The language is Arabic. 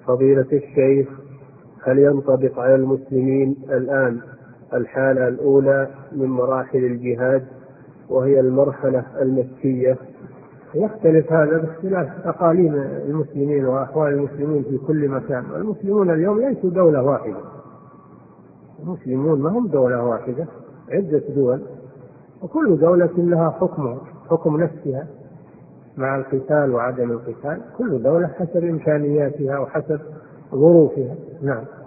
فضيلة الشيخ، هل ينطبق على المسلمين الآن الحالة الأولى من مراحل الجهاد وهي المرحلة المكية؟ يختلف هذا باختلاف أقاليم المسلمين وأحوال المسلمين في كل مكان. المسلمون اليوم ليسوا دولة واحدة، المسلمون ما هم دولة واحدة، عدة دول، وكل دولة لها حكم نفسها مع القتال وعدم القتال، كل دولة حسب إمكانياتها وحسب ظروفها. نعم.